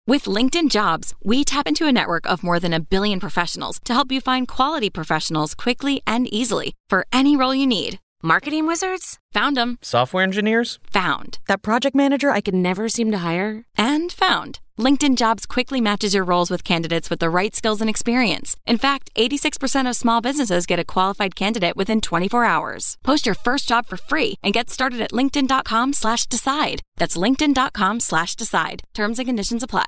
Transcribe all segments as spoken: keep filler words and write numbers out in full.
With LinkedIn Jobs, we tap into a network of more than a billion professionals to help you find quality professionals quickly and easily for any role you need. Marketing wizards? Found them. Software engineers? Found. That project manager I could never seem to hire? And found. LinkedIn Jobs quickly matches your roles with candidates with the right skills and experience. In fact, eighty-six percent of small businesses get a qualified candidate within twenty-four hours. Post your first job for free and get started at linkedin.com slash decide. That's linkedin.com slash decide. Terms and conditions apply.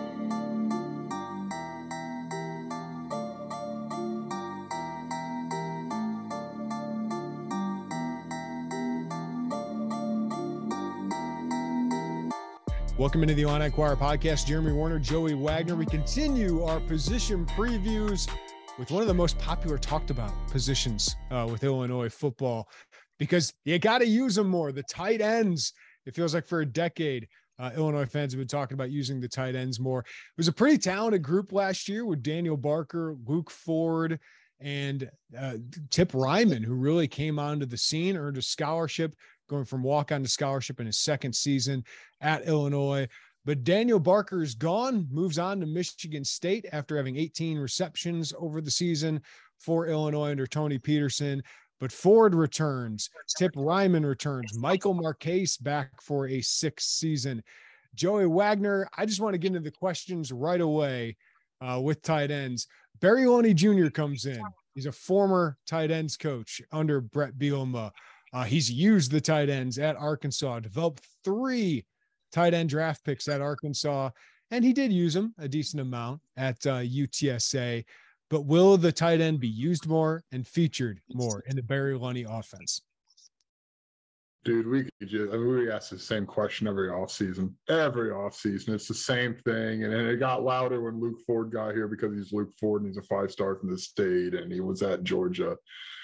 Welcome into the Illini Inquirer podcast. Jeremy Werner, Joey Wagner. We continue our position previews with one of the most popular talked about positions uh, with Illinois football, because you got to use them more. The tight ends. It feels like for a decade, uh, Illinois fans have been talking about using the tight ends more. It was a pretty talented group last year with Daniel Barker, Luke Ford, and uh, Tip Ryman, who really came onto the scene, earned a scholarship, going from walk-on to scholarship in his second season at Illinois. But Daniel Barker is gone, moves on to Michigan State after having eighteen receptions over the season for Illinois under Tony Peterson. But Ford returns, Tip Ryman returns, Michael Marquez back for a sixth season. Joey Wagner, I just want to get into the questions right away uh, with tight ends. Barry Lunney Junior comes in. He's a former tight ends coach under Brett Bielema. Uh, he's used the tight ends at Arkansas, developed three tight end draft picks at Arkansas, and he did use them a decent amount at uh, U T S A. But will the tight end be used more and featured more in the Barry Lunney offense? Dude, we could just, I mean, we ask the same question every offseason. Every offseason, it's the same thing. And then it got louder when Luke Ford got here because he's Luke Ford and he's a five-star from the state and he was at Georgia.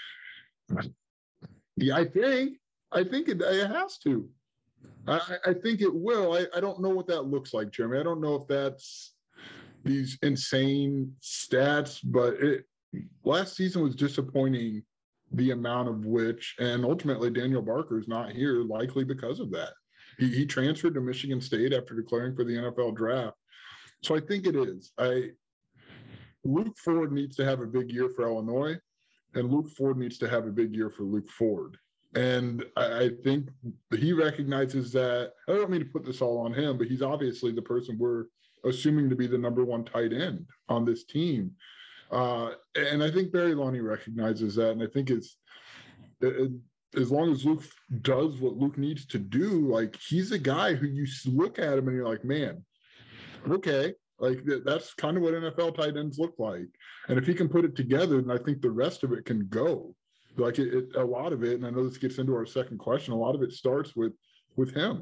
Yeah, I think, I think it, it has to. I, I think it will. I, I don't know what that looks like, Jeremy. I don't know if that's these insane stats, but it last season was disappointing, the amount of which, and ultimately Daniel Barker is not here, likely because of that. He, he transferred to Michigan State after declaring for the N F L draft. So I think it is. I Luke Ford needs to have a big year for Illinois, and Luke Ford needs to have a big year for Luke Ford. And I, I think he recognizes that. I don't mean to put this all on him, but he's obviously the person we're assuming to be the number one tight end on this team. Uh, and I think Barry Lunney recognizes that. And I think it's it, as long as Luke does what Luke needs to do, like he's a guy who you look at him and you're like, man, okay, like that's kind of what N F L tight ends look like. And if he can put it together, then I think the rest of it can go. Like it, it, a lot of it, and I know this gets into our second question, a lot of it starts with with him.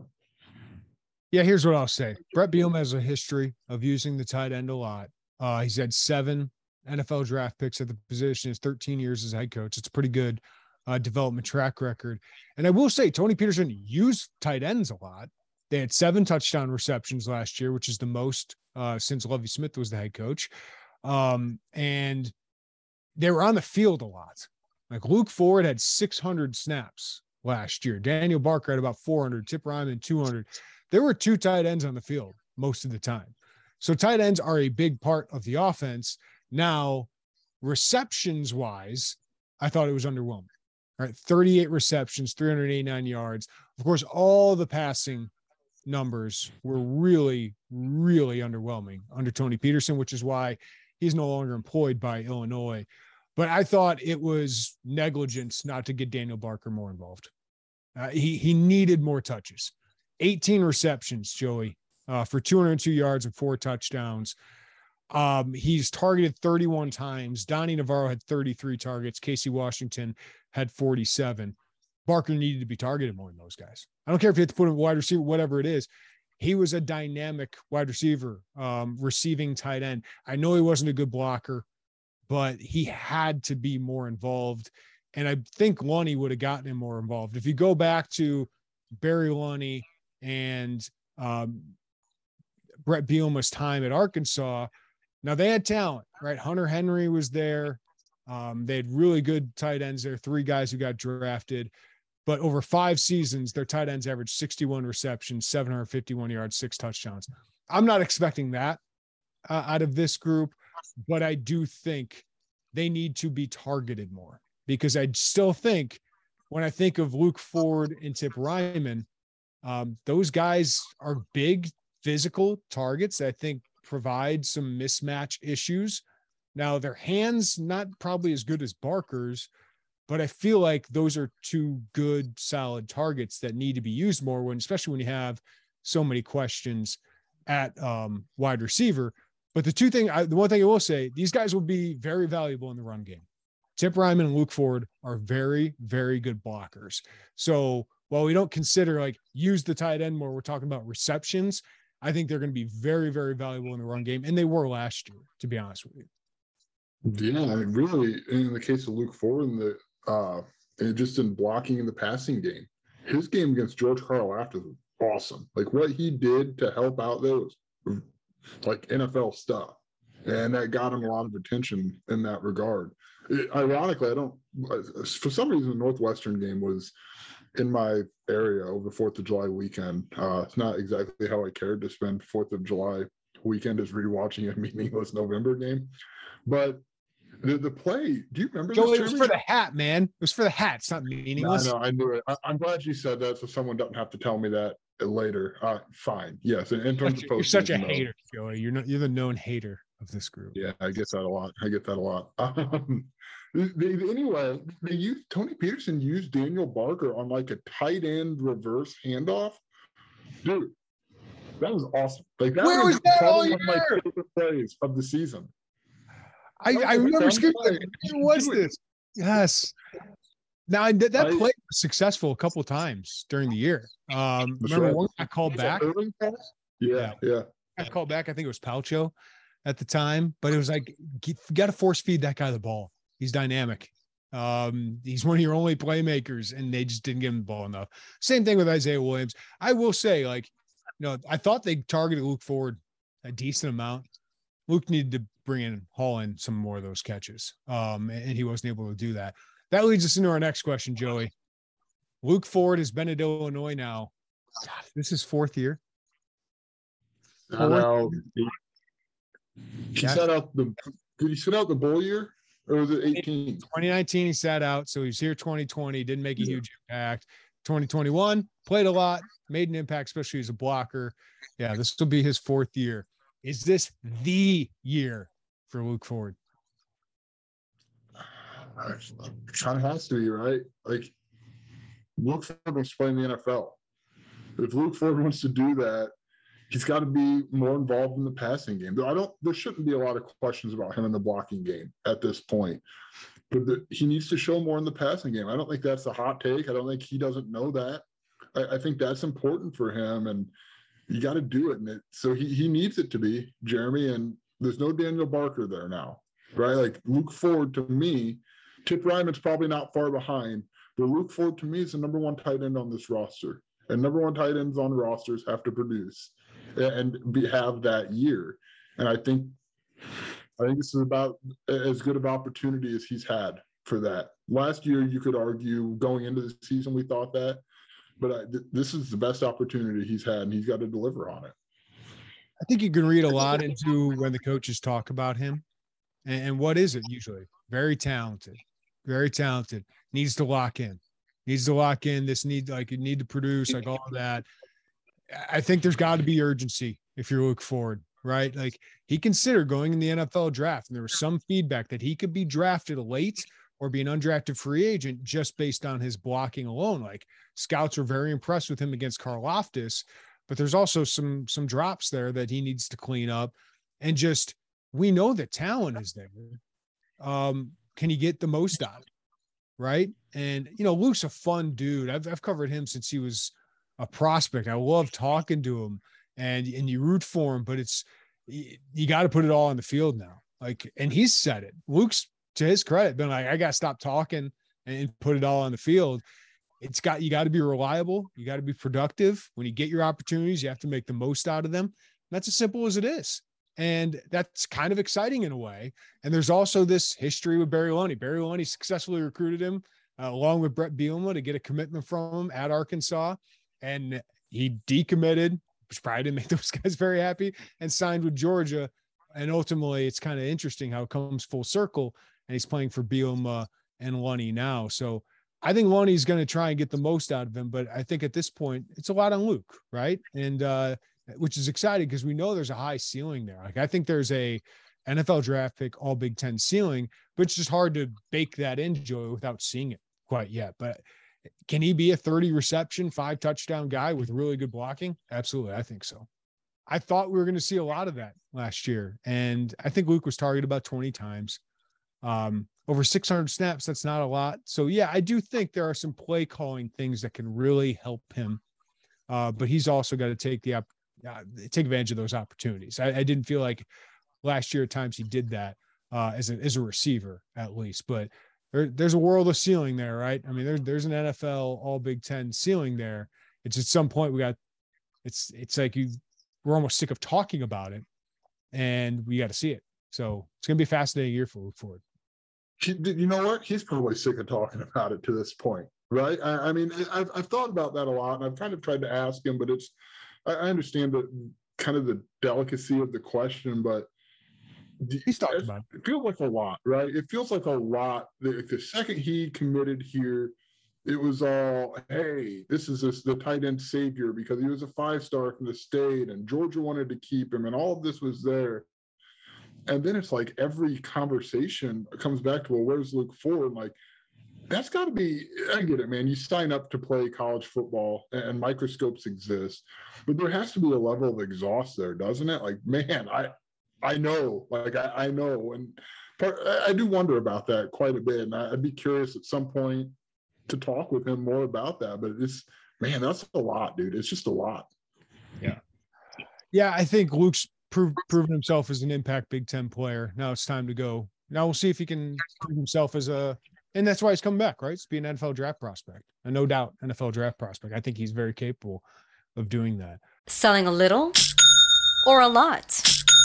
Yeah, here's what I'll say. Brett Bielema has a history of using the tight end a lot. Uh, he's had seven N F L draft picks at the position. His thirteen years as head coach. It's a pretty good uh, development track record. And I will say, Tony Peterson used tight ends a lot. They had seven touchdown receptions last year, which is the most uh, since Lovie Smith was the head coach. Um, and they were on the field a lot. Like Luke Ford had six hundred snaps last year. Daniel Barker had about four hundred. Tip Ryman, two hundred. There were two tight ends on the field most of the time. So tight ends are a big part of the offense. Now, receptions wise, I thought it was underwhelming. All right, thirty-eight receptions, three hundred eighty-nine yards. Of course, all the passing numbers were really, really underwhelming under Tony Peterson, which is why he's no longer employed by Illinois. But I thought it was negligence not to get Daniel Barker more involved. Uh, he he needed more touches. eighteen receptions, Joey, uh, for two hundred two yards and four touchdowns. Um, he's targeted thirty-one times. Donnie Navarro had thirty-three targets. Casey Washington had forty-seven. Barker needed to be targeted more than those guys. I don't care if you have to put him wide receiver, whatever it is. He was a dynamic wide receiver, um, receiving tight end. I know he wasn't a good blocker, but he had to be more involved. And I think Lunney would have gotten him more involved. If you go back to Barry Lunney and um, Brett Bielema's time at Arkansas, now they had talent, right? Hunter Henry was there. Um, they had really good tight ends there, three guys who got drafted. But over five seasons, their tight ends averaged sixty-one receptions, seven hundred fifty-one yards, six touchdowns. I'm not expecting that uh, out of this group, but I do think they need to be targeted more, because I still think when I think of Luke Ford and Tip Reiman, um, those guys are big physical targets that I think provide some mismatch issues. Now, their hands, not probably as good as Barker's, but I feel like those are two good, solid targets that need to be used more when, especially when you have so many questions at um, wide receiver. But the two thing, I, the one thing I will say, these guys will be very valuable in the run game. Tip Reiman and Luke Ford are very, very good blockers. So while we don't consider like use the tight end more, we're talking about receptions. I think they're going to be very, very valuable in the run game. And they were last year, to be honest with you. Yeah, I mean, really, in the case of Luke Ford, in the uh, and just in blocking in the passing game, his game against George Karlaftis was awesome. Like what he did to help out those, like N F L stuff, and that got him a lot of attention in that regard. It, ironically, I don't. For some reason, the Northwestern game was in my area over the Fourth of July weekend. Uh, it's not exactly how I cared to spend Fourth of July weekend is rewatching a meaningless November game, but. The, the play, do you remember Joey, this? It was for the hat, man. It was for the hat. It's not meaningless. I know, I knew it. I, I'm glad you said that so someone doesn't have to tell me that later. Uh, fine. Yes. In, in terms You're, of you're such a no. hater, Joey. You're not, you're the known hater of this group. Yeah, I get that a lot. I get that a lot. Um, they, anyway, they used Tony Peterson used Daniel Barker on like a tight end reverse handoff. Dude, that was awesome. Like that Where was, was that probably all one of my year? favorite plays of the season. I, I remember screaming, who was this? Yes. Now, I did that I, play was successful a couple of times during the year. Um, remember right. one I called back? Yeah, yeah, yeah. I called back. I think it was Palcho at the time, but it was like, you got to force feed that guy the ball. He's dynamic. Um, he's one of your only playmakers, and they just didn't give him the ball enough. Same thing with Isaiah Williams. I will say, like, you know, I thought they targeted Luke Ford a decent amount. Luke needed to bring in, haul in some more of those catches. Um, and he wasn't able to do that. That leads us into our next question, Joey. Luke Ford has been at Illinois now. God, this is fourth year. I know. He, he set out the, did he sit out the bowl year or was it eighteen? twenty nineteen, he sat out. So he's here twenty twenty, didn't make a huge impact. twenty twenty-one, played a lot, made an impact, especially as a blocker. Yeah, this will be his fourth year. Is this the year for Luke Ford? It kind of has to be, right? Like, Luke Ford wants to play in the N F L. If Luke Ford wants to do that, he's got to be more involved in the passing game. I don't. There shouldn't be a lot of questions about him in the blocking game at this point. But the, he needs to show more in the passing game. I don't think that's a hot take. I don't think he doesn't know that. I, I think that's important for him, and you got to do it. And it, so he he needs it to be, Jeremy. And there's no Daniel Barker there now, right? Like Luke Ford to me, Tip Reiman's probably not far behind, but Luke Ford to me is the number one tight end on this roster. And number one tight ends on rosters have to produce and be, have that year. And I think I think this is about as good of opportunity as he's had for that. Last year, you could argue going into the season, we thought that, but I, th- this is the best opportunity he's had, and he's got to deliver on it. I think you can read a lot into when the coaches talk about him. And, and what is it usually? Very talented, very talented, needs to lock in, needs to lock in. This need, like you need to produce, like all of that. I think there's got to be urgency if you're Luke Ford, right? Like he considered going in the N F L draft, and there was some feedback that he could be drafted late or be an undrafted free agent just based on his blocking alone. Like scouts were very impressed with him against Karlaftis, but there's also some, some drops there that he needs to clean up. And just, we know the talent is there. Um, can he get the most out of it? Right. And, you know, Luke's a fun dude. I've, I've covered him since he was a prospect. I love talking to him, and, and you root for him, but it's, you, you got to put it all on the field now. Like, and he's said it. Luke's, to his credit, been like, I got to stop talking and put it all on the field. It's got, you got to be reliable. You got to be productive. When you get your opportunities, you have to make the most out of them. That's as simple as it is. And that's kind of exciting in a way. And there's also this history with Barry Loney. Barry Loney successfully recruited him uh, along with Brett Bielema to get a commitment from him at Arkansas. And he decommitted. which probably didn't make those guys very happy, and signed with Georgia. And ultimately, it's kind of interesting how it comes full circle, and he's playing for Bielema and Lunney now. So I think Lunney's going to try and get the most out of him, but I think at this point, it's a lot on Luke, right? And uh, which is exciting because we know there's a high ceiling there. Like I think there's a N F L draft pick, all Big Ten ceiling, but it's just hard to bake that in, Joey, without seeing it quite yet. But can he be a thirty reception, five touchdown guy with really good blocking? Absolutely. I think so. I thought we were going to see a lot of that last year. And I think Luke was targeted about twenty times. Um, over six hundred snaps, that's not a lot. So, yeah, I do think there are some play calling things that can really help him. Uh, but he's also got to take the uh, take advantage of those opportunities. I, I didn't feel like last year at times he did that uh, as, a, as a receiver, at least. But there, there's a world of ceiling there, right? I mean, there, there's an N F L all Big Ten ceiling there. It's at some point we got it's it's like you we're almost sick of talking about it, and we got to see it. So it's going to be a fascinating year for Luke Ford. You know what? He's probably sick of talking about it to this point, right? I, I mean, I've, I've thought about that a lot, and I've kind of tried to ask him, but it's, I understand that kind of the delicacy of the question, but he's talking about it. It feels like a lot, right? It feels like a lot. The, the second he committed here, it was all, hey, this is this, the tight end savior because he was a five-star from the state and Georgia wanted to keep him and all of this was there. And then it's like every conversation comes back to, well, where's Luke Ford? Like, that's got to be, I get it, man. You sign up to play college football and microscopes exist, but there has to be a level of exhaust there, doesn't it? Like, man, I I know, like, I, I know. And part, I do wonder about that quite a bit. And I'd be curious at some point to talk with him more about that. But it's, man, that's a lot, dude. It's just a lot. Yeah. Yeah, I think Luke's prove, proven himself as an impact Big Ten player. Now it's time to go. Now we'll see if he can prove himself as a, and that's why he's coming back, right? It's being an N F L draft prospect. And no doubt N F L draft prospect. I think he's very capable of doing that. Selling a little or a lot?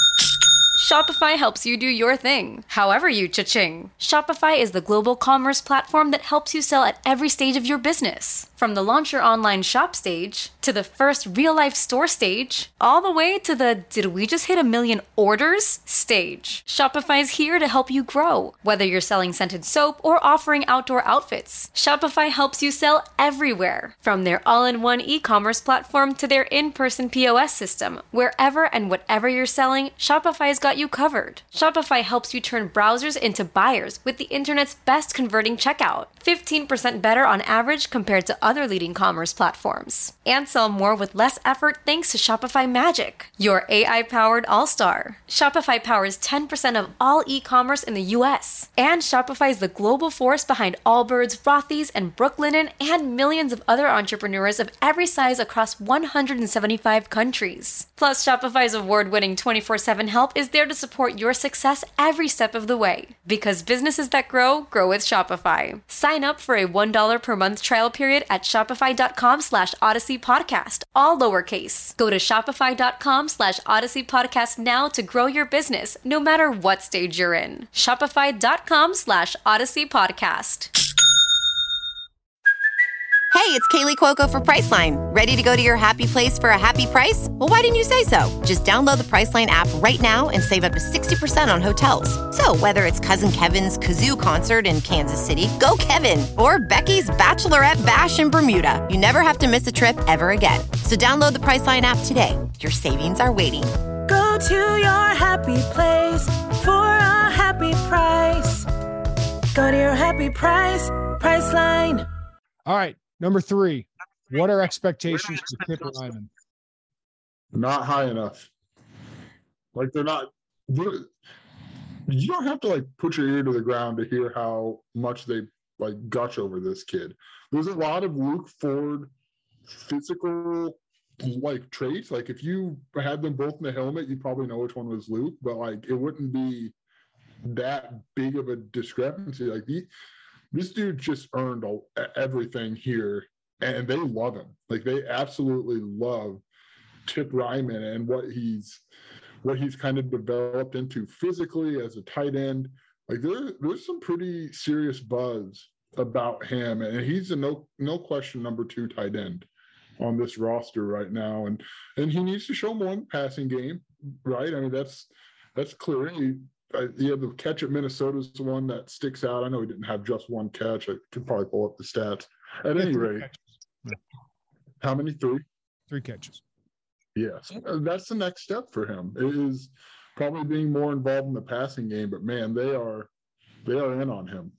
Shopify helps you do your thing, however you cha-ching. Shopify is the global commerce platform that helps you sell at every stage of your business. From the launch your online shop stage, to the first real-life store stage, all the way to the did we just hit a million orders stage. Shopify's here to help you grow. Whether you're selling scented soap or offering outdoor outfits, Shopify helps you sell everywhere. From their all-in-one e-commerce platform to their in-person P O S system, wherever and whatever you're selling, Shopify's got you covered. Shopify helps you turn browsers into buyers with the internet's best converting checkout. fifteen percent better on average compared to other leading commerce platforms. And sell more with less effort thanks to Shopify Magic, your A I-powered all-star. Shopify powers ten percent of all e-commerce in the U S. And Shopify is the global force behind Allbirds, Rothy's, and Brooklinen, and millions of other entrepreneurs of every size across one hundred seventy-five countries. Plus, Shopify's award-winning twenty-four seven help is there to support your success every step of the way. Because businesses that grow, grow with Shopify. Sign up for a one dollar per month trial period at shopify.com slash Odyssey Podcast, all lowercase. Go to shopify.com slash Odyssey Podcast now to grow your business, no matter what stage you're in. Shopify.com slash Odyssey Podcast. Hey, it's Kaylee Cuoco for Priceline. Ready to go to your happy place for a happy price? Well, why didn't you say so? Just download the Priceline app right now and save up to sixty percent on hotels. So whether it's Cousin Kevin's Kazoo Concert in Kansas City, go Kevin, or Becky's Bachelorette Bash in Bermuda, you never have to miss a trip ever again. So download the Priceline app today. Your savings are waiting. Go to your happy place for a happy price. Go to your happy price, Priceline. All right. Number three, what are expectations for Tip Reiman? Not high enough. Like they're not. They're, you don't have to like put your ear to the ground to hear how much they like gush over this kid. There's a lot of Luke Ford physical like traits. Like if you had them both in the helmet, you'd probably know which one was Luke. But like it wouldn't be that big of a discrepancy. Like the. This dude just earned all, everything here, and they love him. Like they absolutely love Tip Reiman and what he's what he's kind of developed into physically as a tight end. Like there, there's some pretty serious buzz about him, and he's a no no question number two tight end on this roster right now, and and he needs to show more in the passing game, right? I mean, that's that's clear. He, I, yeah, the catch at Minnesota is the one that sticks out. I know he didn't have just one catch. I could probably pull up the stats. At any rate, yeah. How many? Three? Three catches. Yes. That's the next step for him, is probably being more involved in the passing game. But, man, they are they are in on him.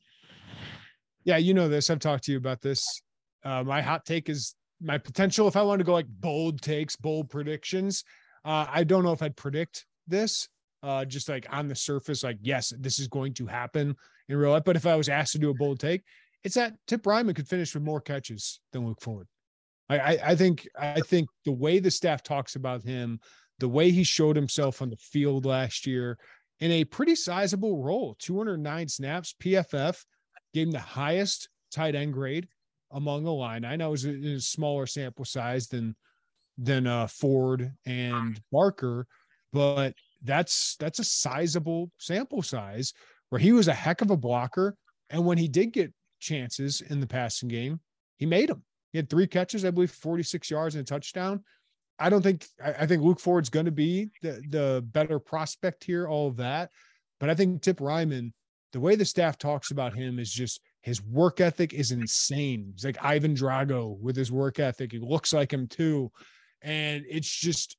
Yeah, you know this. I've talked to you about this. Uh, my hot take is my potential. If I wanted to go like bold takes, bold predictions, uh, I don't know if I'd predict this. Uh, just like on the surface, like, yes, this is going to happen in real life. But if I was asked to do a bold take, it's that Tip Reiman could finish with more catches than Luke Ford. I, I, I think I think the way the staff talks about him, the way he showed himself on the field last year in a pretty sizable role, two hundred nine snaps, P F F gave him the highest tight end grade among the line. I know it was a, a smaller sample size than than uh, Ford and Barker, but that's that's a sizable sample size where he was a heck of a blocker. And when he did get chances in the passing game, he made them. He had three catches, I believe, forty-six yards and a touchdown. I don't think I, I think Luke Ford's going to be the, the better prospect here, all of that. But I think Tip Reiman, the way the staff talks about him is just his work ethic is insane. He's like Ivan Drago with his work ethic. He looks like him too. And it's just,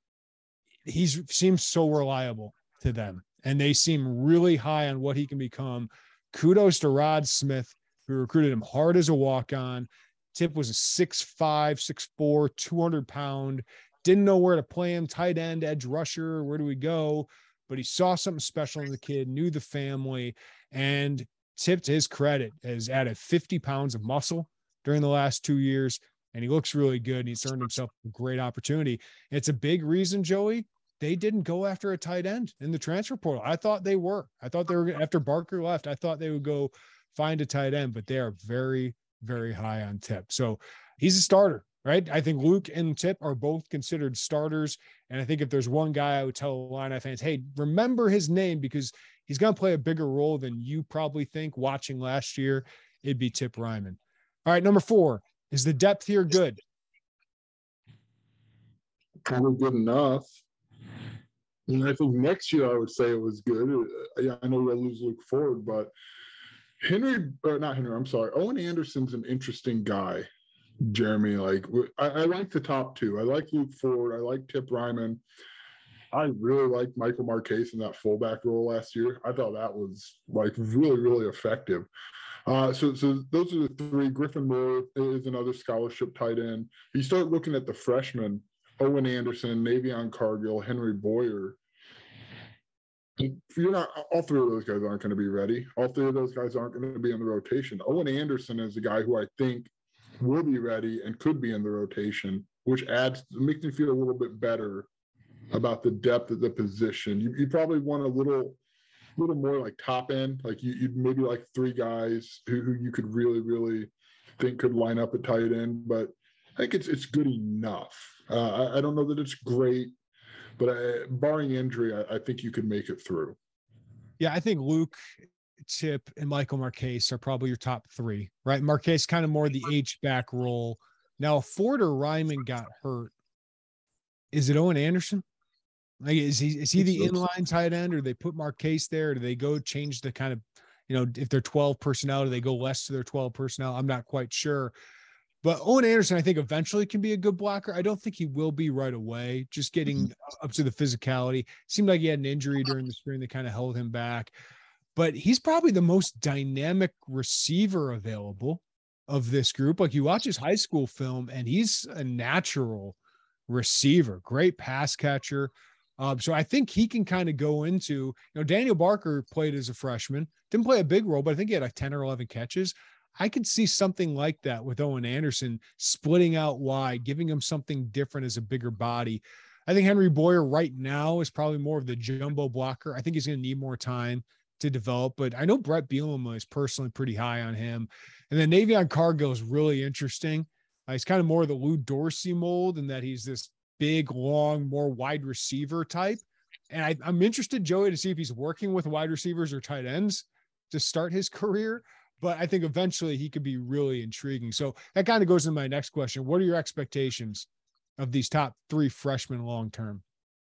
he seems so reliable to them. And they seem really high on what he can become. Kudos to Rod Smith, who recruited him hard as a walk-on. Tip was a six five, six four, two hundred pound, didn't know where to play him, tight end, edge rusher, where do we go? But he saw something special in the kid, knew the family, and Tip, to his credit, has added fifty pounds of muscle during the last two years, and he looks really good, and he's earned himself a great opportunity. And it's a big reason, Joey, they didn't go after a tight end in the transfer portal. I thought they were. I thought they were, after Barker left, I thought they would go find a tight end, but they are very, very high on Tip. So he's a starter, right? I think Luke and Tip are both considered starters. And I think if there's one guy I would tell Illini fans, hey, remember his name because he's going to play a bigger role than you probably think watching last year, it'd be Tip Reiman. All right, number four, is the depth here good? Probably good enough. And I think next year I would say it was good. Yeah, I know we're going to lose Luke Ford, but Henry, or not Henry, I'm sorry. Owen Anderson's an interesting guy, Jeremy. Like, I, I like the top two. I like Luke Ford. I like Tip Reiman. I really liked Michael Marquez in that fullback role last year. I thought that was, like, really, really effective. Uh, so, so those are the three. Griffin Moore is another scholarship tight end. You start looking at the freshmen, Owen Anderson, Navion Cargill, Henry Boyer. You're not, all three of those guys aren't going to be ready. All three of those guys aren't going to be in the rotation. Owen Anderson is a guy who I think will be ready and could be in the rotation, which adds, makes me feel a little bit better about the depth of the position. You, you probably want a little, little more like top end, like you, you'd maybe like three guys who, who you could really, really think could line up at tight end, but I think it's it's good enough. Uh, I, I don't know that it's great, but I, barring injury, I, I think you could make it through. Yeah, I think Luke, Tip, and Michael Marquez are probably your top three, right? Marquez kind of more the H-back role. Now, if Ford or Reiman got hurt, is it Owen Anderson? Like, is he is he the inline tight end, or they put Marquez there? Or do they go change the kind of, you know, if they're twelve personnel, do they go less to their twelve personnel? I'm not quite sure. But Owen Anderson, I think, eventually can be a good blocker. I don't think he will be right away, just getting up to the physicality. Seemed like he had an injury during the spring that kind of held him back. But he's probably the most dynamic receiver available of this group. Like, you watch his high school film, and he's a natural receiver, great pass catcher. Um, so I think he can kind of go into, you know, Daniel Barker played as a freshman, didn't play a big role, but I think he had like ten or eleven catches. I could see something like that with Owen Anderson splitting out wide, giving him something different as a bigger body. I think Henry Boyer right now is probably more of the jumbo blocker. I think he's going to need more time to develop, but I know Brett Bielema is personally pretty high on him. And then Navion Cargill is really interesting. Uh, he's kind of more of the Lou Dorsey mold in that he's this big, long, more wide receiver type. And I, I'm interested, Joey, to see if he's working with wide receivers or tight ends to start his career. but I think eventually he could be really intriguing. So that kind of goes into my next question. What are your expectations of these top three freshmen long-term?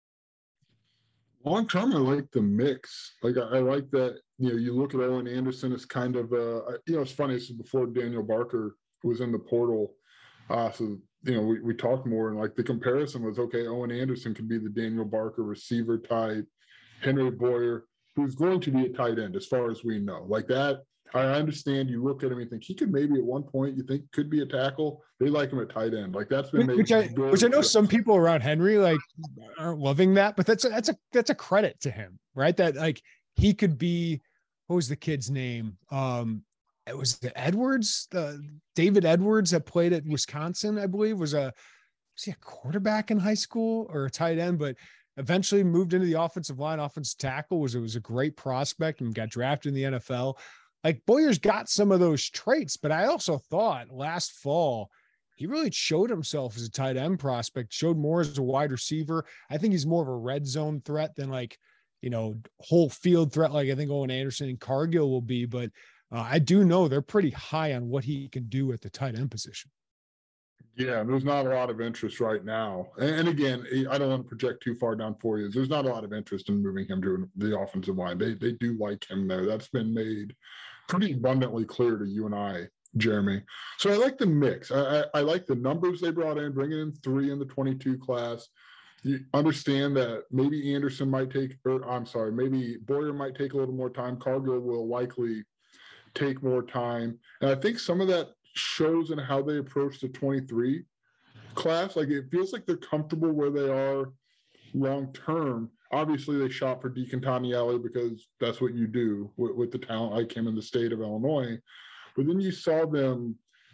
Long-term, I like the mix. Like, I, I like that, you know, you look at Owen Anderson as kind of, uh, you know, it's funny, this is before Daniel Barker was in the portal. Uh, so, you know, we, we talked more, and like the comparison was, okay, Owen Anderson could be the Daniel Barker receiver type, Henry Boyer, who's going to be a tight end as far as we know. Like that, I understand you look at him and think he could maybe at one point you think could be a tackle. They like him at tight end. Like that's been which, made I, which I know some people around Henry like aren't loving that, but that's a, that's a that's a credit to him, right? That like he could be, what was the kid's name? Um, it was the Edwards, the David Edwards that played at Wisconsin, I believe, was a was he a quarterback in high school or a tight end, but eventually moved into the offensive line, offensive tackle. Was it was a great prospect and got drafted in the N F L. Like Boyer's got some of those traits, but I also thought last fall he really showed himself as a tight end prospect, showed more as a wide receiver. I think he's more of a red zone threat than like, you know, whole field threat like I think Owen Anderson and Cargill will be. But uh, I do know they're pretty high on what he can do at the tight end position. Yeah, there's not a lot of interest right now. And again, I don't want to project too far down for you. There's not a lot of interest in moving him to the offensive line. They they do like him there. That's been made pretty abundantly clear to you and I, Jeremy. So I like the mix. I, I, I like the numbers they brought in, bringing in three in the twenty-two class. You understand that maybe Anderson might take, or I'm sorry, maybe Boyer might take a little more time. Cargill will likely take more time. And I think some of that shows in how they approach the twenty-three class. Like it feels like they're comfortable where they are long term. Obviously they shot for Deacon Tanielli because that's what you do with, with the talent like him in the state of Illinois. But then you saw them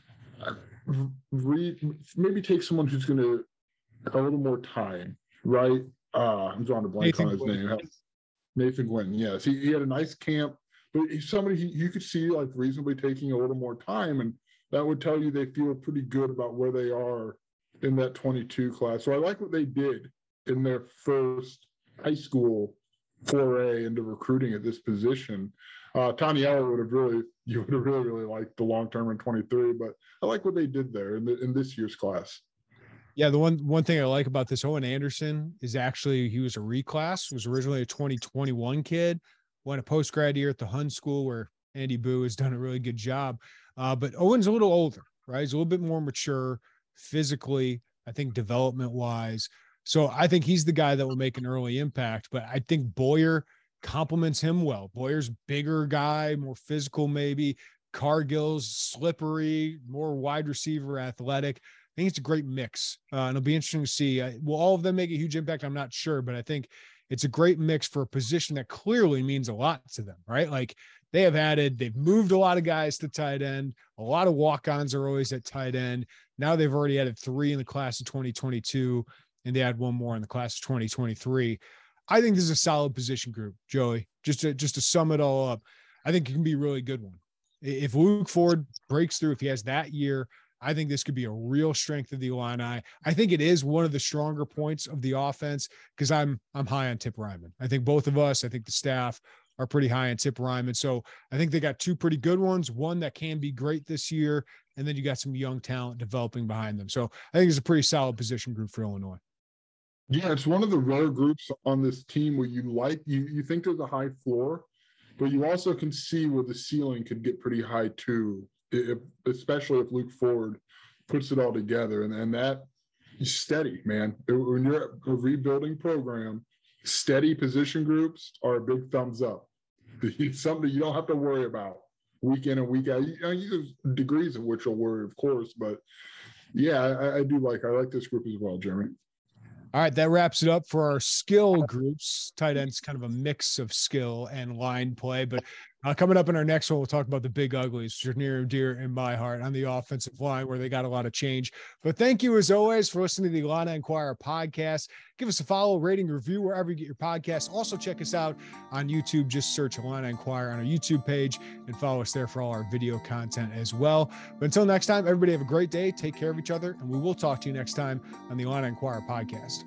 re, maybe take someone who's going to have a little more time, right? Uh, I'm drawing a blank Nathan on his Gwynn. name. Nathan Gwynn, yes. He, he had a nice camp, but he's somebody he, you could see like reasonably taking a little more time, and that would tell you they feel pretty good about where they are in that twenty-two class. So I like what they did in their first high school foray into recruiting at this position. Uh, Tanielli would have really, you would have really, really liked the long-term in twenty-three, but I like what they did there in, the, in this year's class. Yeah, the one one thing I like about this Owen Anderson is actually he was a reclass, was originally a twenty twenty-one kid, went a post-grad year at the Hun School where Andy Boo has done a really good job. Uh, but Owen's a little older, right? He's a little bit more mature physically, I think development-wise. So I think he's the guy that will make an early impact. But I think Boyer complements him well. Boyer's bigger guy, more physical maybe. Cargill's slippery, more wide receiver, athletic. I think it's a great mix. Uh, and it'll be interesting to see. Uh, will all of them make a huge impact? I'm not sure, but I think it's a great mix for a position that clearly means a lot to them, right? Like they have added, they've moved a lot of guys to tight end. A lot of walk-ons are always at tight end. Now they've already added three in the class of twenty twenty-two, and they add one more in the class of twenty twenty-three. I think this is a solid position group, Joey. Just to, just to sum it all up, I think it can be a really good one. If Luke Ford breaks through, if he has that year, I think this could be a real strength of the Illini. I think it is one of the stronger points of the offense because I'm I'm high on Tip Ryman. I think both of us, I think the staff are pretty high on Tip Ryman. So I think they got two pretty good ones, one that can be great this year, and then you got some young talent developing behind them. So I think it's a pretty solid position group for Illinois. Yeah, it's one of the rare groups on this team where you like, you, you think there's a high floor, but you also can see where the ceiling could get pretty high too, if, especially if Luke Ford puts it all together. And, and that is steady, man. When you're a rebuilding program, steady position groups are a big thumbs up. It's something you don't have to worry about week in and week out. You know, you have degrees of which you'll worry, of course, but yeah, I, I do like, I like this group as well, Jeremy. All right, that wraps it up for our skill groups. Tight end's kind of a mix of skill and line play. But uh, coming up in our next one, we'll talk about the big uglies, which are near and dear in my heart on the offensive line, where they got a lot of change. But thank you, as always, for listening to the Illini Inquirer podcast. Give us a follow, rating, review wherever you get your podcasts. Also, check us out on YouTube. Just search Illini Inquirer on our YouTube page and follow us there for all our video content as well. But until next time, everybody have a great day. Take care of each other, and we will talk to you next time on the Illini Inquirer podcast.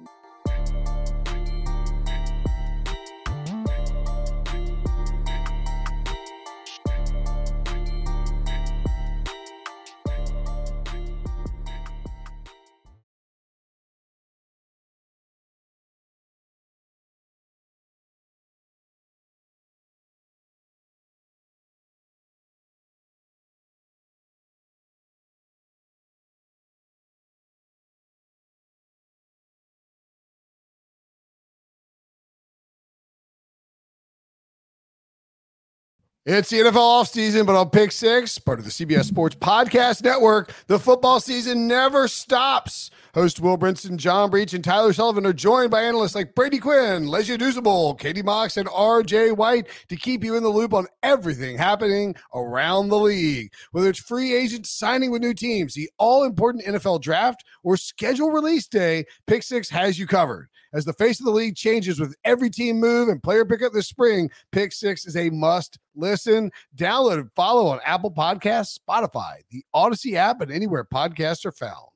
It's the N F L offseason, but on Pick Six, part of the C B S Sports Podcast Network, the football season never stops. Host Will Brinson, John Breach, and Tyler Sullivan are joined by analysts like Brady Quinn, Lesia Dusable, Katie Mox, and R J White to keep you in the loop on everything happening around the league. Whether it's free agents signing with new teams, the all-important N F L draft, or schedule release day, Pick Six has you covered. As the face of the league changes with every team move and player pickup this spring, Pick Six is a must listen. Download and follow on Apple Podcasts, Spotify, the Odyssey app, and anywhere podcasts are found.